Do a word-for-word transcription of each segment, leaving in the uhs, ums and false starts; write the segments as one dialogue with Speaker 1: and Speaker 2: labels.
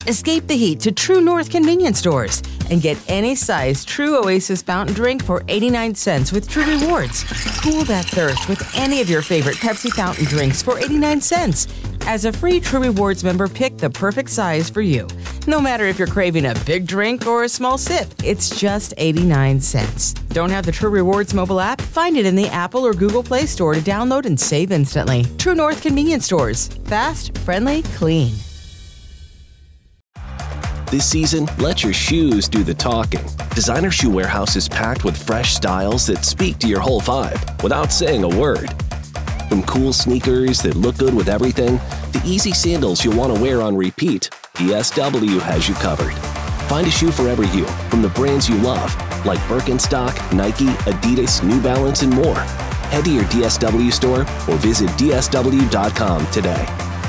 Speaker 1: Escape the heat to True North convenience stores and get any size True Oasis fountain drink for eighty-nine cents with True Rewards. Cool that thirst with any of your favorite Pepsi fountain drinks for eighty-nine cents. As a free True Rewards member, pick the perfect size for you. No matter if you're craving a big drink or a small sip, it's just eighty-nine cents. Don't have the True Rewards mobile app? Find it in the Apple or Google Play Store to download and save instantly. True North convenience stores. Fast, friendly, clean.
Speaker 2: This season, let your shoes do the talking. Designer Shoe Warehouse is packed with fresh styles that speak to your whole vibe without saying a word. From cool sneakers that look good with everything, to easy sandals you'll want to wear on repeat, D S W has you covered. Find a shoe for every you from the brands you love, like Birkenstock, Nike, Adidas, New Balance, and more. Head to your D S W store or visit D S W dot com today.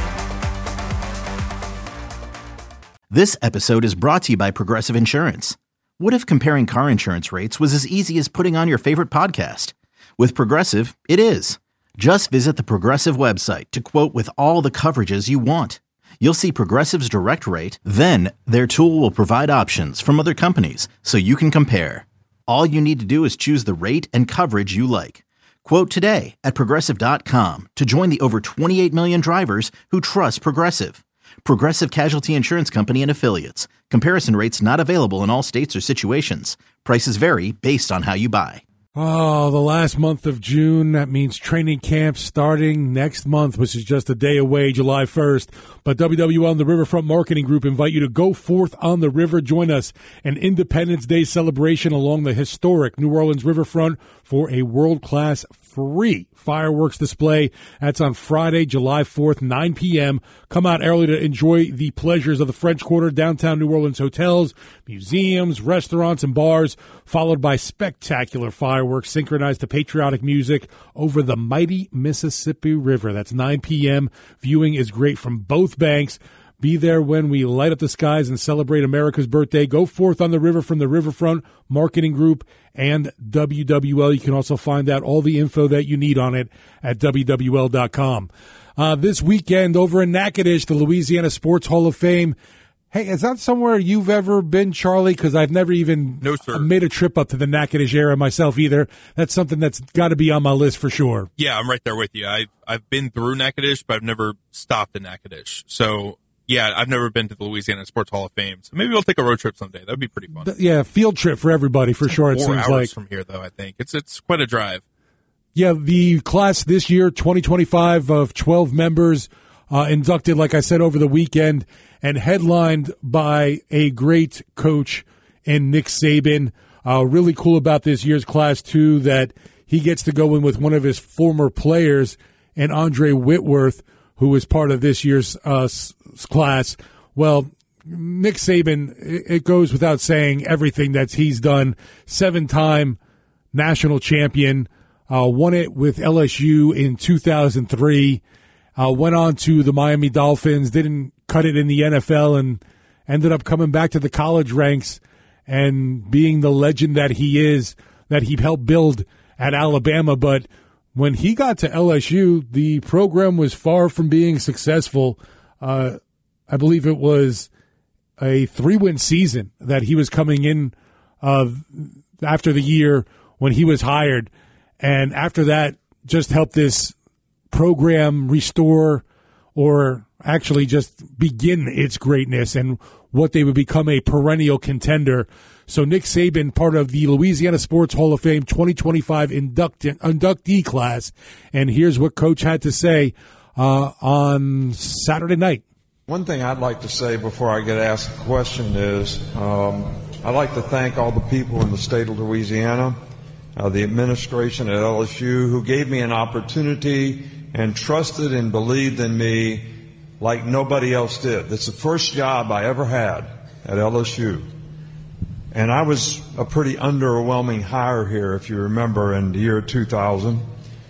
Speaker 3: This episode is brought to you by Progressive Insurance. What if comparing car insurance rates was as easy as putting on your favorite podcast? With Progressive, it is. Just visit the Progressive website to quote with all the coverages you want. You'll see Progressive's direct rate, then their tool will provide options from other companies so you can compare. All you need to do is choose the rate and coverage you like. Quote today at Progressive dot com to join the over twenty-eight million drivers who trust Progressive. Progressive Casualty Insurance Company and Affiliates. Comparison rates not available in all states or situations. Prices vary based on how you buy.
Speaker 4: Oh, the last month of June. That means training camp starting next month, which is just a day away, July first. But W W L and the Riverfront Marketing Group invite you to go forth on the river. Join us an Independence Day celebration along the historic New Orleans riverfront for a world-class free fireworks display. That's on Friday, July fourth, nine p.m. Come out early to enjoy the pleasures of the French Quarter, downtown New Orleans hotels, museums, restaurants, and bars, followed by spectacular fireworks synchronized to patriotic music over the mighty Mississippi River. That's nine p.m. Viewing is great from both banks. Be there when we light up the skies and celebrate America's birthday. Go forth on the river from the Riverfront Marketing Group and W W L. You can also find out all the info that you need on it at W W L dot com. Uh, this weekend over in Natchitoches, the Louisiana Sports Hall of Fame. Hey, is that somewhere you've ever been, Charlie? Because I've never even
Speaker 5: no, sir.
Speaker 4: made a trip up to the Natchitoches area myself either. That's something that's got to be on my list for sure.
Speaker 5: Yeah, I'm right there with you. I've, I've been through Natchitoches, but I've never stopped in Natchitoches. So, yeah, I've never been to the Louisiana Sports Hall of Fame. So maybe we'll take a road trip someday. That would be pretty fun.
Speaker 4: Yeah, field trip for everybody for
Speaker 5: it's
Speaker 4: sure.
Speaker 5: Like
Speaker 4: it
Speaker 5: four
Speaker 4: seems
Speaker 5: hours
Speaker 4: like
Speaker 5: from here, though. I think it's it's quite a drive.
Speaker 4: Yeah, the class this year, twenty twenty-five, of twelve members uh, inducted, like I said, over the weekend, and headlined by a great coach in Nick Saban. Uh, really cool about this year's class too that he gets to go in with one of his former players, and Andre Whitworth, who was part of this year's uh, class. Well, Nick Saban, it goes without saying everything that he's done. Seven-time national champion, uh, won it with L S U in two thousand three, uh, went on to the Miami Dolphins, didn't cut it in the N F L, and ended up coming back to the college ranks and being the legend that he is, that he helped build at Alabama. But when he got to L S U, the program was far from being successful. Uh, I believe it was a three-win season that he was coming in uh, after the year when he was hired. And after that, just helped this program restore or actually just begin its greatness and what they would become a perennial contender. So Nick Saban, part of the Louisiana Sports Hall of Fame twenty twenty-five induct- inductee class. And here's what Coach had to say uh, on Saturday night.
Speaker 6: One thing I'd like to say before I get asked a question is um, I'd like to thank all the people in the state of Louisiana, uh, the administration at L S U, who gave me an opportunity and trusted and believed in me like nobody else did. It's the first job I ever had at L S U. And I was a pretty underwhelming hire here, if you remember, in the year two thousand,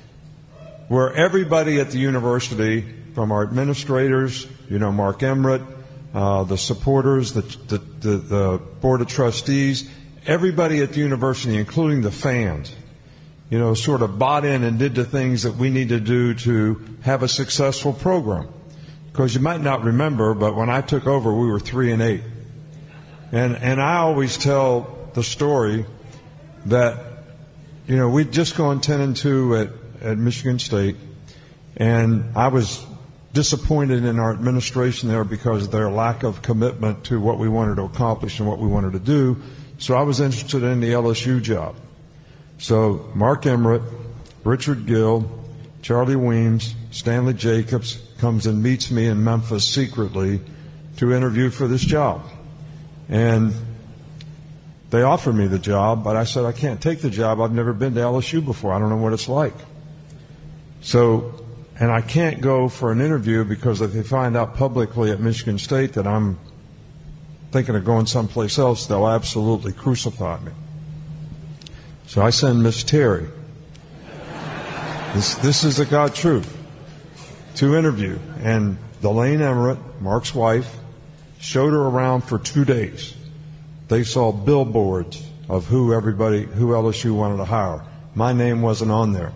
Speaker 6: where everybody at the university, from our administrators, you know, Mark Emmert, uh, the supporters, the, the, the, the board of trustees, everybody at the university, including the fans, you know, sort of bought in and did the things that we need to do to have a successful program. because you might not remember, but when I took over, we were three and eight. And, and I always tell the story that, you know, we'd just gone ten and two at, at Michigan State, and I was disappointed in our administration there because of their lack of commitment to what we wanted to accomplish and what we wanted to do. So I was interested in the L S U job. So Mark Emmert, Richard Gill, Charlie Weems, Stanley Jacobs comes and meets me in Memphis secretly to interview for this job. And they offered me the job, but I said, I can't take the job. I've never been to L S U before. I don't know what it's like. So, and I can't go for an interview because if they find out publicly at Michigan State that I'm thinking of going someplace else, they'll absolutely crucify me. So I send Miss Terry. This, this is the God truth. To interview. And Delane Emmert, Mark's wife, showed her around for two days. They saw billboards of who everybody, who L S U wanted to hire. My name wasn't on there.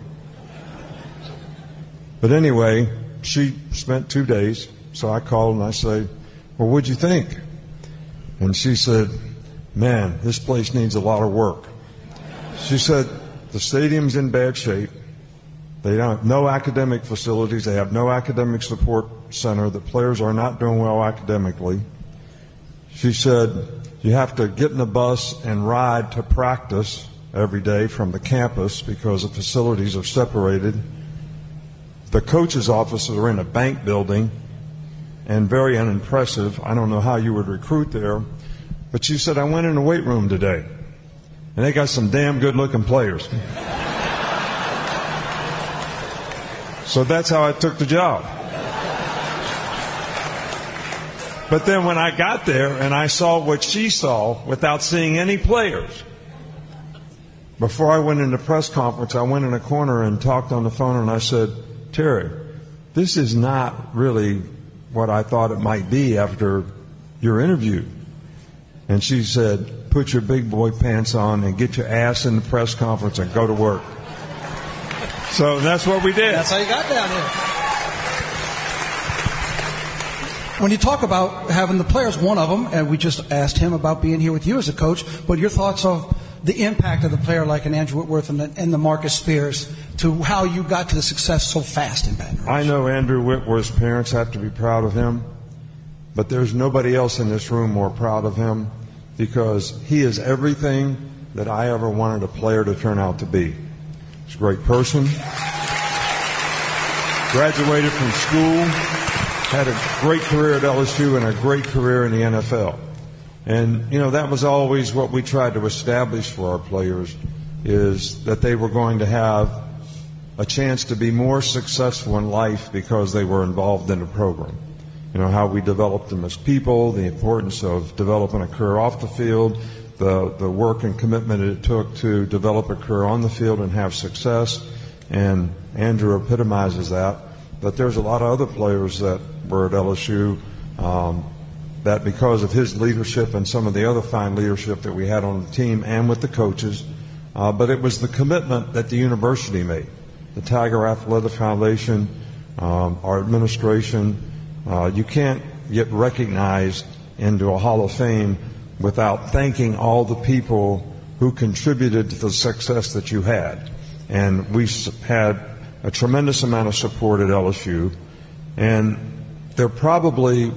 Speaker 6: But anyway, she spent two days, so I called and I said, well, what'd you think? And she said, man, this place needs a lot of work. She said, the stadium's in bad shape. They don't have no academic facilities. They have no academic support center. The players are not doing well academically. She said, you have to get in a bus and ride to practice every day from the campus because the facilities are separated. The coach's offices are in a bank building and very unimpressive. I don't know how you would recruit there. But she said, I went in the weight room today, and they got some damn good-looking players. So that's how I took the job. But then when I got there and I saw what she saw without seeing any players, before I went into press conference, I went in a corner and talked on the phone and I said, Terry, this is not really what I thought it might be after your interview. And she said, put your big boy pants on and get your ass in the press conference and go to work. So that's what we did.
Speaker 7: That's how you got down here. When you talk about having the players, one of them, and we just asked him about being here with you as a coach, but your thoughts of the impact of the player like an Andrew Whitworth and the, and the Marcus Spears to how you got to the success so fast in Baton Rouge.
Speaker 6: I know Andrew Whitworth's parents have to be proud of him, but there's nobody else in this room more proud of him because he is everything that I ever wanted a player to turn out to be. He's a great person, graduated from school, had a great career at L S U and a great career in the N F L. And, you know, that was always what we tried to establish for our players, is that they were going to have a chance to be more successful in life because they were involved in the program. You know, how we developed them as people, the importance of developing a career off the field, the, the work and commitment it took to develop a career on the field and have success. And Andrew epitomizes that. But there's a lot of other players that were at L S U um, that because of his leadership and some of the other fine leadership that we had on the team and with the coaches, uh, but it was the commitment that the university made. The Tiger Athletic Foundation, um, our administration, uh, you can't get recognized into a Hall of Fame without thanking all the people who contributed to the success that you had. And we had a tremendous amount of support at L S U, and there probably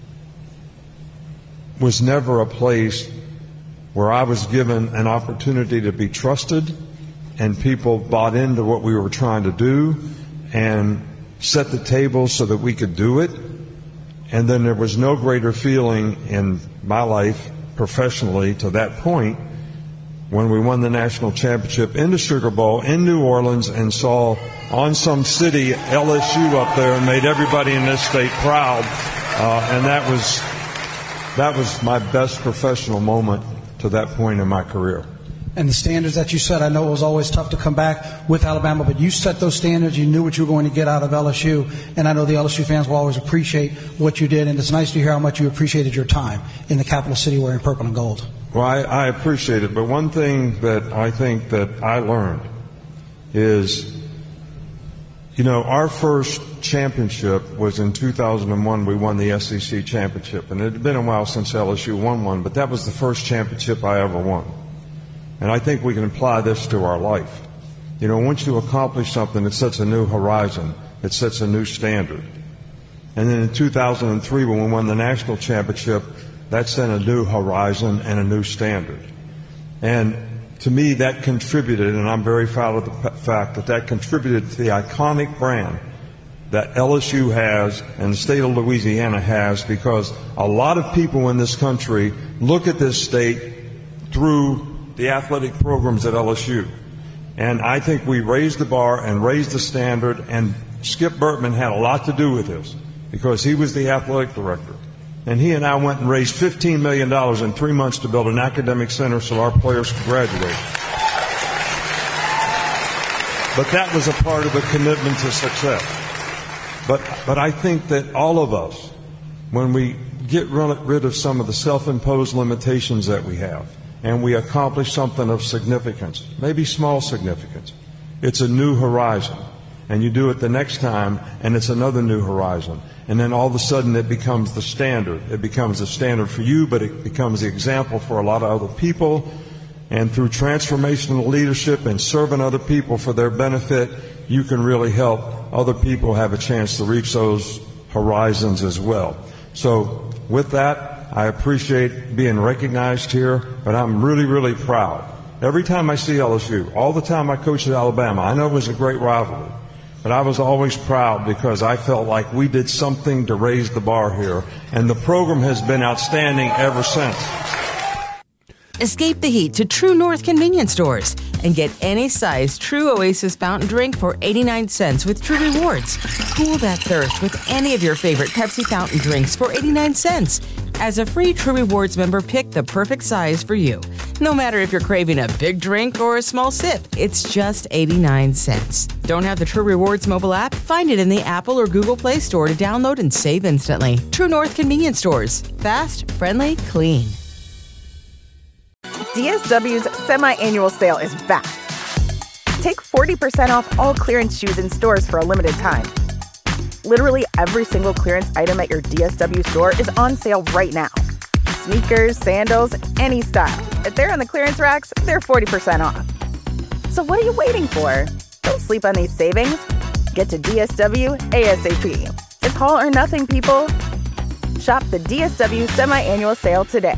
Speaker 6: was never a place where I was given an opportunity to be trusted and people bought into what we were trying to do and set the table so that we could do it. And then there was no greater feeling in my life professionally to that point when we won the national championship in the Sugar Bowl in New Orleans and saw on some city L S U up there and made everybody in this state proud. Uh, and that was that was my best professional moment to that point in my career.
Speaker 7: And the standards that you set, I know it was always tough to come back with Alabama, but you set those standards. You knew what you were going to get out of L S U, and I know the L S U fans will always appreciate what you did, and it's nice to hear how much you appreciated your time in the capital city wearing purple and gold.
Speaker 6: Well, I, I appreciate it, but one thing that I think that I learned is, you know, our first championship was in two thousand one. We won the S E C championship. And it had been a while since L S U won one, but that was the first championship I ever won. And I think we can apply this to our life. You know, once you accomplish something, it sets a new horizon. It sets a new standard. And then in two thousand three, when we won the national championship, that set a new horizon and a new standard. And to me, that contributed, and I'm very proud of the fact that that contributed to the iconic brand that L S U has and the state of Louisiana has, because a lot of people in this country look at this state through the athletic programs at L S U. And I think we raised the bar and raised the standard, and Skip Bertman had a lot to do with this because he was the athletic director. And he and I went and raised fifteen million dollars in three months to build an academic center so our players could graduate. But that was a part of the commitment to success. But, but I think that all of us, when we get rid of some of the self-imposed limitations that we have, and we accomplish something of significance, maybe small significance, it's a new horizon. And you do it the next time, and it's another new horizon. And then all of a sudden it becomes the standard. It becomes the standard for you, but it becomes the example for a lot of other people. And through transformational leadership and serving other people for their benefit, you can really help other people have a chance to reach those horizons as well. So with that, I appreciate being recognized here, but I'm really, really proud. Every time I see L S U, all the time I coached at Alabama, I know it was a great rivalry. But I was always proud because I felt like we did something to raise the bar here. And the program has been outstanding ever since.
Speaker 1: Escape the heat to True North convenience stores and get any size True Oasis fountain drink for eighty-nine cents with True Rewards. Cool that thirst with any of your favorite Pepsi fountain drinks for eighty-nine cents. As a free True Rewards member, pick the perfect size for you. No matter if you're craving a big drink or a small sip, it's just eighty-nine cents. Don't have the True Rewards mobile app? Find it in the Apple or Google Play Store to download and save instantly. True North convenience stores. Fast, friendly, clean.
Speaker 8: D S W's semi-annual sale is back. Take forty percent off all clearance shoes in stores for a limited time. Literally every single clearance item at your D S W store is on sale right now. Sneakers, sandals, any style. If they're on the clearance racks, they're forty percent off. So what are you waiting for? Don't sleep on these savings. Get to D S W ASAP. It's all or nothing, people. Shop the D S W semi-annual sale today.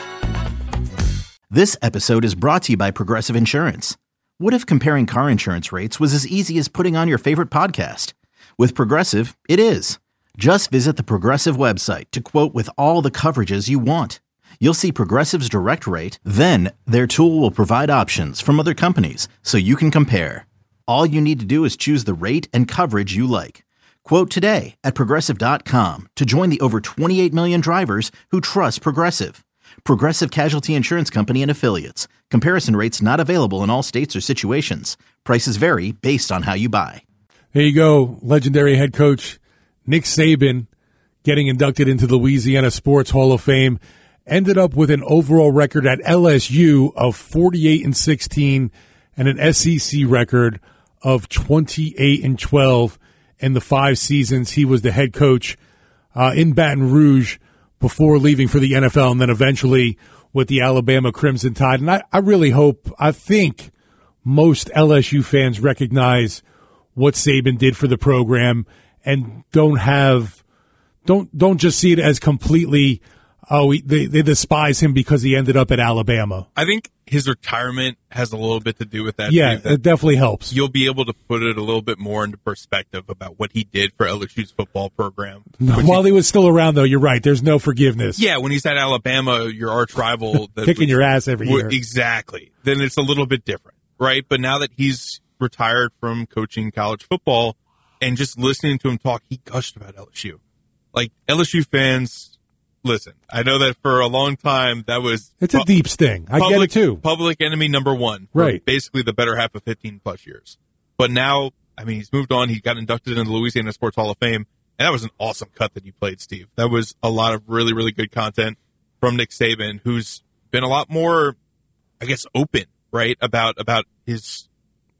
Speaker 3: This episode is brought to you by Progressive Insurance. What if comparing car insurance rates was as easy as putting on your favorite podcast? With Progressive, it is. Just visit the Progressive website to quote with all the coverages you want. You'll see Progressive's direct rate, then their tool will provide options from other companies so you can compare. All you need to do is choose the rate and coverage you like. Quote today at Progressive dot com to join the over twenty-eight million drivers who trust Progressive. Progressive Casualty Insurance Company and Affiliates. Comparison rates not available in all states or situations. Prices vary based on how you buy.
Speaker 4: There you go. Legendary head coach Nick Saban getting inducted into the Louisiana Sports Hall of Fame. Ended up with an overall record at L S U of forty-eight and sixteen and an S E C record of twenty-eight and twelve in the five seasons he was the head coach uh, in Baton Rouge before leaving for the N F L and then eventually with the Alabama Crimson Tide. And I, I really hope, I think most L S U fans recognize what Saban did for the program and don't have, don't don't just see it as completely, oh, he, they, they despise him because he ended up at Alabama.
Speaker 5: I think his retirement has a little bit to do with that.
Speaker 4: Yeah,
Speaker 5: too, that
Speaker 4: it definitely helps.
Speaker 5: You'll be able to put it a little bit more into perspective about what he did for L S U's football program.
Speaker 4: While he, he was still around, though, you're right. There's no forgiveness.
Speaker 5: Yeah, when he's at Alabama, your arch rival. that
Speaker 4: Kicking
Speaker 5: was,
Speaker 4: your ass every year.
Speaker 5: Exactly. Then it's a little bit different, right? But now that he's retired from coaching college football and just listening to him talk, he gushed about L S U. Like, L S U fans... Listen, I know that for a long time that was...
Speaker 4: It's a pu- deep sting. I
Speaker 5: public,
Speaker 4: get it, too.
Speaker 5: Public enemy number one. For
Speaker 4: right.
Speaker 5: Basically the better half of fifteen plus years. But now, I mean, he's moved on. He got inducted into the Louisiana Sports Hall of Fame. And that was an awesome cut that he played, Steve. That was a lot of really, really good content from Nick Saban, who's been a lot more, I guess, open, right, about about his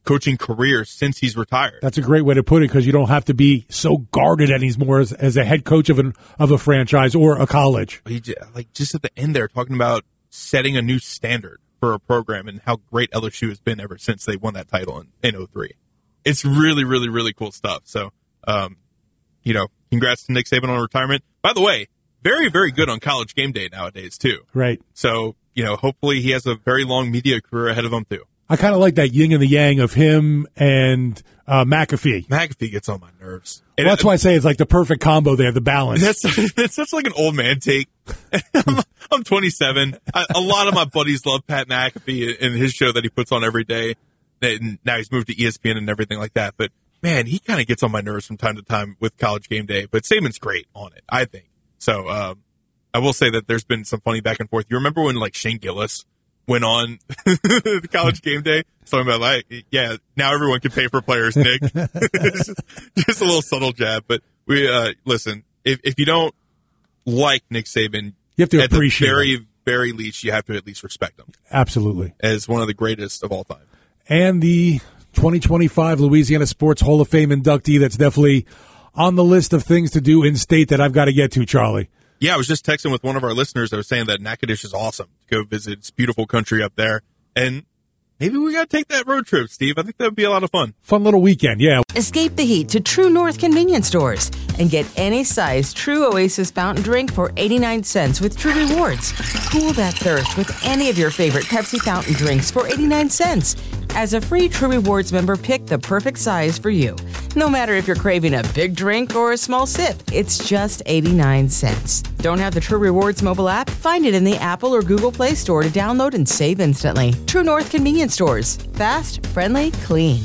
Speaker 5: coaching career since he's retired.
Speaker 4: That's a great way to put it, because you don't have to be so guarded anymore as, as a head coach of an of a franchise or a college.
Speaker 5: He just, like just at the end there, talking about setting a new standard for a program and how great L S U has been ever since they won that title in, in oh three. It's really, really, really cool stuff. So, um, you know, congrats to Nick Saban on retirement. By the way, very, very good on College Game Day nowadays, too.
Speaker 4: Right.
Speaker 5: So, you know, hopefully he has a very long media career ahead of him, too.
Speaker 4: I kind of like that yin and the yang of him and uh, McAfee.
Speaker 5: McAfee gets on my nerves.
Speaker 4: Well, that's why I say it's like the perfect combo there, the balance.
Speaker 5: That's, that's such like an old man take. I'm, I'm twenty-seven. I, a lot of my buddies love Pat McAfee and his show that he puts on every day. And now he's moved to E S P N and everything like that. But, man, he kind of gets on my nerves from time to time with College Game Day. But Saban's great on it, I think. So um, I will say that there's been some funny back and forth. You remember when, like, Shane Gillis went on the College Game Day? Talking about, like, yeah, now everyone can pay for players, Nick. just, just a little subtle jab. But, we uh, listen, if, if you don't like Nick Saban,
Speaker 4: you have to
Speaker 5: at
Speaker 4: appreciate
Speaker 5: the very,
Speaker 4: him.
Speaker 5: very least, you have to at least respect him.
Speaker 4: Absolutely.
Speaker 5: As one of the greatest of all time.
Speaker 4: And the twenty twenty-five Louisiana Sports Hall of Fame inductee that's definitely on the list of things to do in state that I've got to get to, Charlie.
Speaker 5: Yeah, I was just texting with one of our listeners that was saying that Natchitoches is awesome to go visit. It's beautiful country up there. And maybe we got to take that road trip, Steve. I think that would be a lot of fun.
Speaker 4: Fun little weekend, yeah.
Speaker 1: Escape the heat to True North convenience stores and get any size True Oasis fountain drink for eighty-nine cents with True Rewards. Cool that thirst with any of your favorite Pepsi fountain drinks for eighty-nine cents. As a free True Rewards member, pick the perfect size for you. No matter if you're craving a big drink or a small sip, it's just eighty-nine cents. Don't have the True Rewards mobile app? Find it in the Apple or Google Play Store to download and save instantly. True North convenience stores. Fast, friendly, clean.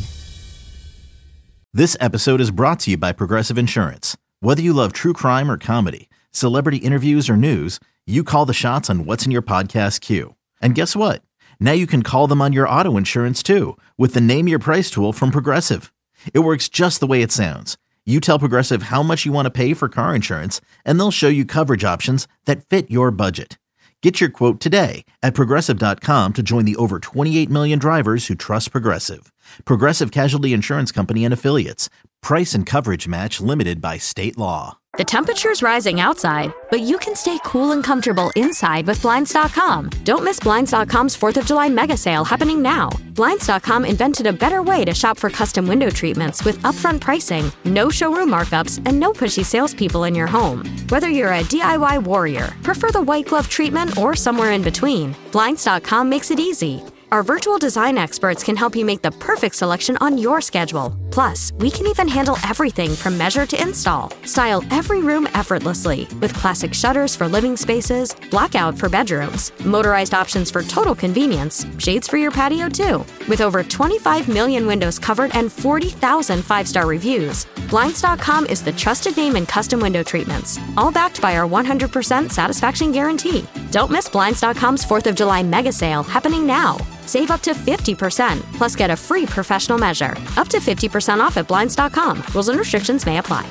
Speaker 3: This episode is brought to you by Progressive Insurance. Whether you love true crime or comedy, celebrity interviews or news, you call the shots on what's in your podcast queue. And guess what? Now you can call them on your auto insurance too with the Name Your Price tool from Progressive. It works just the way it sounds. You tell Progressive how much you want to pay for car insurance, and they'll show you coverage options that fit your budget. Get your quote today at Progressive dot com to join the over twenty-eight million drivers who trust Progressive. Progressive Casualty Insurance Company and Affiliates. Price and coverage match limited by state law.
Speaker 9: The temperature's rising outside, but you can stay cool and comfortable inside with Blinds dot com. Don't miss Blinds dot com's fourth of July mega sale happening now. Blinds dot com invented a better way to shop for custom window treatments with upfront pricing, no showroom markups, and no pushy salespeople in your home. Whether you're a D I Y warrior, prefer the white glove treatment, or somewhere in between, Blinds dot com makes it easy. Our virtual design experts can help you make the perfect selection on your schedule. Plus, we can even handle everything from measure to install. Style every room effortlessly with classic shutters for living spaces, blackout for bedrooms, motorized options for total convenience, shades for your patio too. With over twenty-five million windows covered and forty thousand five-star reviews, Blinds dot com is the trusted name in custom window treatments, all backed by our one hundred percent satisfaction guarantee. Don't miss Blinds dot com's fourth of July mega sale happening now. Save up to fifty percent, plus get a free professional measure. Up to fifty percent off at Blinds dot com. Rules and restrictions may apply.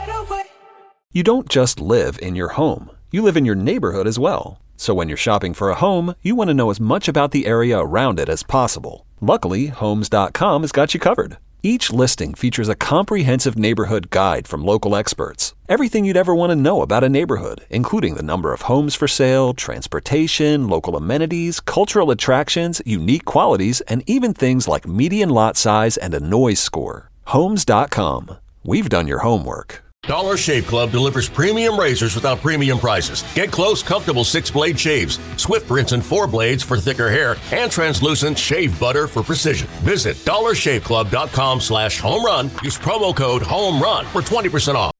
Speaker 10: You don't just live in your home. You live in your neighborhood as well. So when you're shopping for a home, you want to know as much about the area around it as possible. Luckily, Homes dot com has got you covered. Each listing features a comprehensive neighborhood guide from local experts. Everything you'd ever want to know about a neighborhood, including the number of homes for sale, transportation, local amenities, cultural attractions, unique qualities, and even things like median lot size and a noise score. Homes dot com. We've done your homework.
Speaker 11: Dollar Shave Club delivers premium razors without premium prices. Get close, comfortable six-blade shaves, swift rinse and four blades for thicker hair, and translucent shave butter for precision. Visit dollar shave club dot com slash home run. Use promo code HOME RUN for twenty percent off.